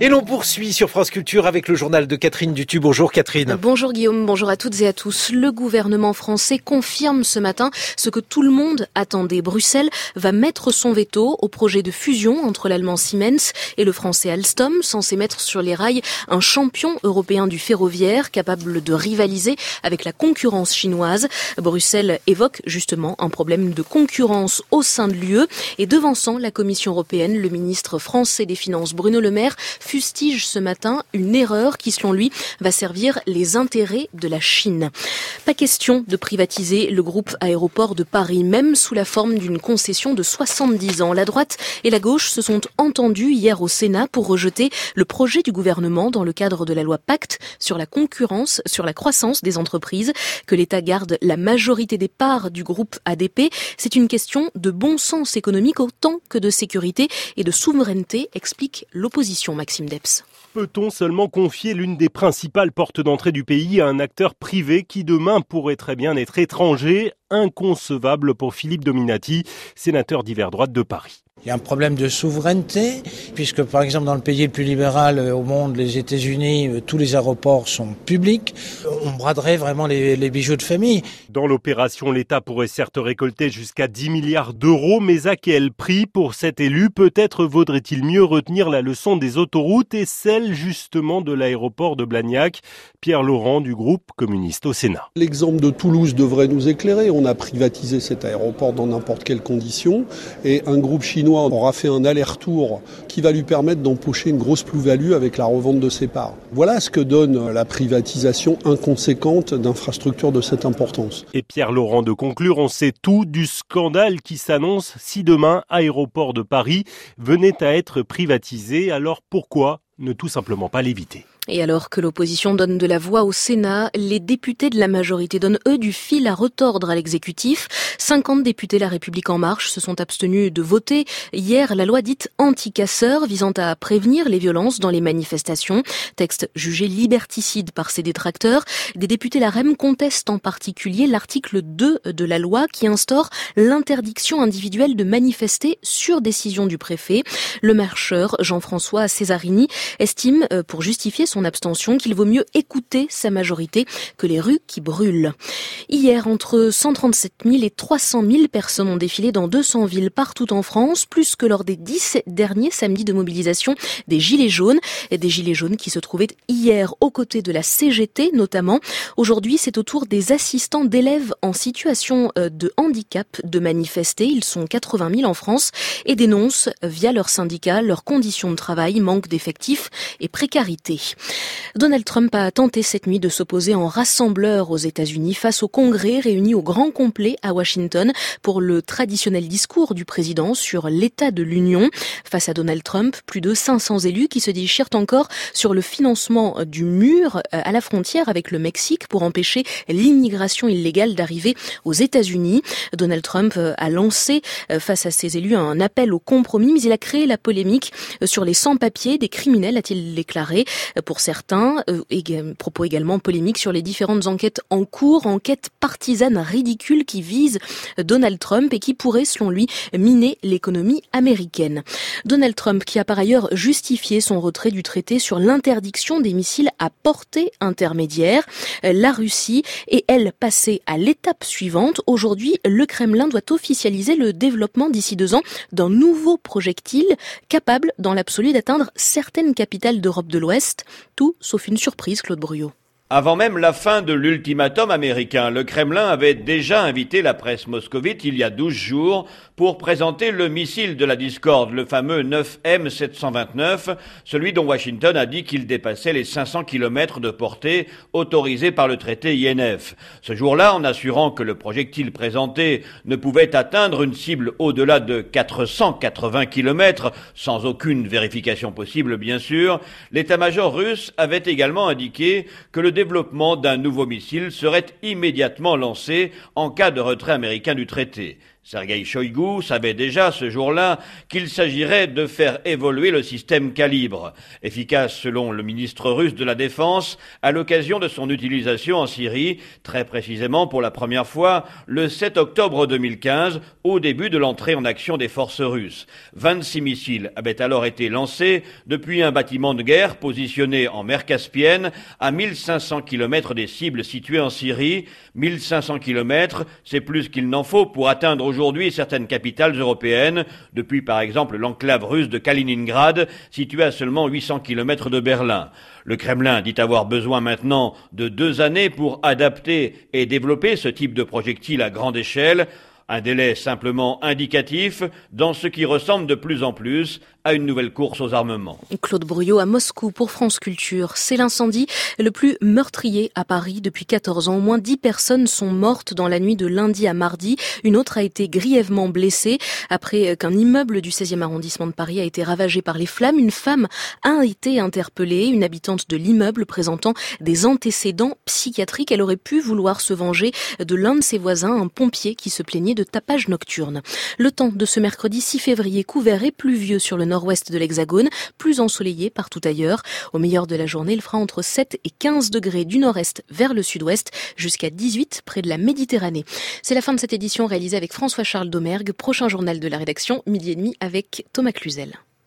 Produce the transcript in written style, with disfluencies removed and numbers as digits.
Et l'on poursuit sur France Culture avec le journal de Catherine Dutu. Bonjour Catherine. Bonjour Guillaume, bonjour à toutes et à tous. Le gouvernement français confirme ce matin ce que tout le monde attendait. Bruxelles va mettre son veto au projet de fusion entre l'allemand Siemens et le français Alstom, censé mettre sur les rails un champion européen du ferroviaire capable de rivaliser avec la concurrence chinoise. Bruxelles évoque justement un problème de concurrence au sein de l'UE et devançant la Commission européenne, le ministre français des Finances Bruno Le Maire fustige ce matin une erreur qui, selon lui, va servir les intérêts de la Chine. Pas question de privatiser le groupe Aéroports de Paris, même sous la forme d'une concession de 70 ans. La droite et la gauche se sont entendus hier au Sénat pour rejeter le projet du gouvernement dans le cadre de la loi Pacte sur la concurrence, sur la croissance des entreprises. Que l'État garde la majorité des parts du groupe ADP, c'est une question de bon sens économique autant que de sécurité et de souveraineté, explique l'opposition. Maxime Debs. Peut-on seulement confier l'une des principales portes d'entrée du pays à un acteur privé qui demain pourrait très bien être étranger? Inconcevable pour Philippe Dominati, sénateur d'hiver droite de Paris. Il y a un problème de souveraineté, puisque par exemple dans le pays le plus libéral au monde, les États-Unis, tous les aéroports sont publics. On braderait vraiment les bijoux de famille. Dans l'opération, l'État pourrait certes récolter jusqu'à 10 milliards d'euros, mais à quel prix pour cet élu? Peut-être vaudrait-il mieux retenir la leçon des autoroutes et celle justement de l'aéroport de Blagnac. Pierre Laurent du groupe communiste au Sénat. L'exemple de Toulouse devrait nous éclairer. On a privatisé cet aéroport dans n'importe quelles conditions et un groupe chinois aura fait un aller-retour qui va lui permettre d'empocher une grosse plus-value avec la revente de ses parts. Voilà ce que donne la privatisation inconséquente d'infrastructures de cette importance. Et Pierre Laurent de conclure, on sait tout du scandale qui s'annonce si demain Aéroport de Paris venait à être privatisé. Alors pourquoi ne tout simplement pas l'éviter? Et alors que l'opposition donne de la voix au Sénat, les députés de la majorité donnent eux du fil à retordre à l'exécutif. 50 députés La République En Marche se sont abstenus de voter hier la loi dite anti-casseurs visant à prévenir les violences dans les manifestations. Texte jugé liberticide par ses détracteurs. Des députés LaREM contestent en particulier l'article 2 de la loi qui instaure l'interdiction individuelle de manifester sur décision du préfet. Le marcheur Jean-François Césarini estime, pour justifier son abstention, qu'il vaut mieux écouter sa majorité que les rues qui brûlent. Hier, entre 137 000 et 300 000 personnes ont défilé dans 200 villes partout en France, plus que lors des 10 derniers samedis de mobilisation des Gilets jaunes. Des Gilets jaunes qui se trouvaient hier aux côtés de la CGT notamment. Aujourd'hui, c'est au tour des assistants d'élèves en situation de handicap de manifester. Ils sont 80 000 en France et dénoncent via leur syndicat leurs conditions de travail, manque d'effectifs et précarité. Donald Trump a tenté cette nuit de s'opposer en rassembleur aux États-Unis face au Congrès réuni au grand complet à Washington pour le traditionnel discours du président sur l'état de l'Union. Face à Donald Trump, plus de 500 élus qui se déchirent encore sur le financement du mur à la frontière avec le Mexique pour empêcher l'immigration illégale d'arriver aux États-Unis. Donald Trump a lancé face à ses élus un appel au compromis, mais il a créé la polémique sur les sans-papiers des criminels, a-t-il déclaré. Pour certains, propos également polémiques sur les différentes enquêtes en cours, enquêtes partisanes ridicules qui visent Donald Trump et qui pourraient, selon lui, miner l'économie américaine. Donald Trump qui a par ailleurs justifié son retrait du traité sur l'interdiction des missiles à portée intermédiaire. La Russie est, elle, passée à l'étape suivante. Aujourd'hui, le Kremlin doit officialiser le développement d'ici 2 ans d'un nouveau projectile capable, dans l'absolu, d'atteindre certaines capitales d'Europe de l'Ouest. Tout sauf une surprise, Claude Bruyot. Avant même la fin de l'ultimatum américain, le Kremlin avait déjà invité la presse moscovite il y a 12 jours pour présenter le missile de la discorde, le fameux 9M729, celui dont Washington a dit qu'il dépassait les 500 km de portée autorisés par le traité INF. Ce jour-là, en assurant que le projectile présenté ne pouvait atteindre une cible au-delà de 480 km, sans aucune vérification possible bien sûr, l'état-major russe avait également indiqué que le développement d'un nouveau missile serait immédiatement lancé en cas de retrait américain du traité. Sergueï Shoïgu savait déjà ce jour-là qu'il s'agirait de faire évoluer le système Calibre, efficace selon le ministre russe de la Défense à l'occasion de son utilisation en Syrie, très précisément pour la première fois le 7 octobre 2015, au début de l'entrée en action des forces russes. 26 missiles avaient alors été lancés depuis un bâtiment de guerre positionné en mer Caspienne à 1500 km des cibles situées en Syrie. 1500 km, c'est plus qu'il n'en faut pour atteindre aujourd'hui certaines capitales européennes, depuis par exemple l'enclave russe de Kaliningrad, située à seulement 800 km de Berlin. Le Kremlin dit avoir besoin maintenant de 2 années pour adapter et développer ce type de projectile à grande échelle, un délai simplement indicatif dans ce qui ressemble de plus en plus à une nouvelle course aux armements. Claude Brouillot à Moscou pour France Culture. C'est l'incendie le plus meurtrier à Paris depuis 14 ans. Au moins 10 personnes sont mortes dans la nuit de lundi à mardi. Une autre a été grièvement blessée. Après qu'un immeuble du 16e arrondissement de Paris a été ravagé par les flammes, une femme a été interpellée. Une habitante de l'immeuble présentant des antécédents psychiatriques. Elle aurait pu vouloir se venger de l'un de ses voisins, un pompier qui se plaignait de tapage nocturne. Le temps de ce mercredi 6 février couvert et pluvieux sur le nord-ouest de l'Hexagone, plus ensoleillé partout ailleurs. Au meilleur de la journée, il fera entre 7 et 15 degrés du nord-est vers le sud-ouest, jusqu'à 18 près de la Méditerranée. C'est la fin de cette édition réalisée avec François-Charles Domergue. Prochain journal de la rédaction, 12h30 avec Thomas Cluzel.